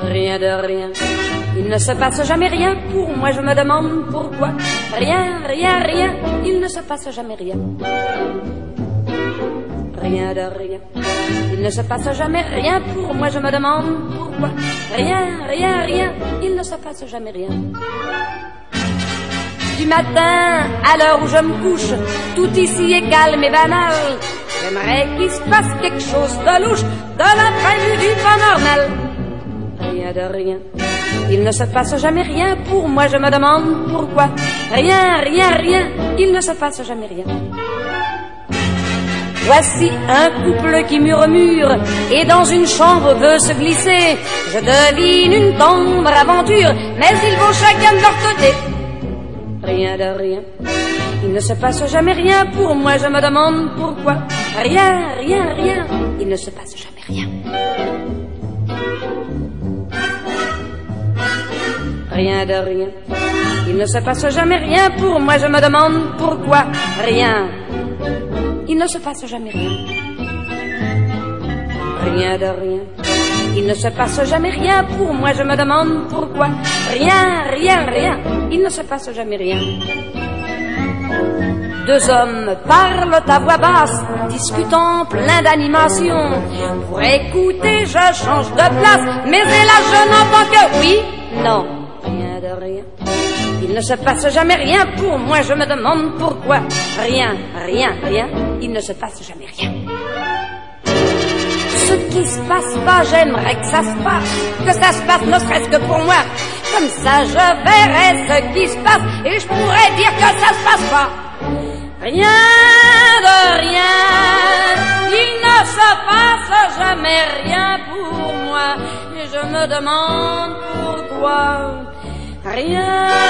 Rien de rien. Il ne se passe jamais rien. Pour moi, je me demande pourquoi. Rien, rien, rien. Il ne se passe jamais rien. Rien de rien. Il ne se passe jamais rien. Pour moi, je me demande pourquoi. Rien, rien, rien. Il ne se passe jamais rien. Du matin à l'heure où je me couche, tout ici est calme et banal. J'aimerais qu'il se passe quelque chose de louche de l'imprévu du temps normal. Rien de rien. Il ne se passe jamais rien. Pour moi, je me demande pourquoi. Rien, rien, rien. Il ne se passe jamais rien. Voici un couple qui murmure et dans une chambre veut se glisser. Je devine une tendre aventure, mais ils vont chacun de leur côté. Rien de rien. Il ne se passe jamais rien. Pour moi, je me demande pourquoi. Rien, rien, rien. Il ne se passe jamais rien. Rien de rien. Il ne se passe jamais rien. Pour moi, je me demande pourquoi. Rien. Il ne se passe jamais rien. Rien de rien. Il ne se passe jamais rien. Pour moi, je me demande pourquoi. Rien, rien, rien. Il ne se passe jamais rien. Deux hommes parlent à voix basse, discutant plein d'animation. Pour écouter, je change de place, mais hélas, je n'entends que oui, non. Rien de rien. Il ne se passe jamais rien. Pour moi, je me demande pourquoi. Rien, rien, rien. Il ne se passe jamais rien. Ce qui se passe pas, j'aimerais que ça se passe. Que ça se passe ne serait-ce que pour moi. Comme ça, je verrais ce qui se passe et je pourrais dire que ça se passe pas. Rien de rien. Il ne se passe jamais rien pour moi. Et je me demande pourquoi. Rien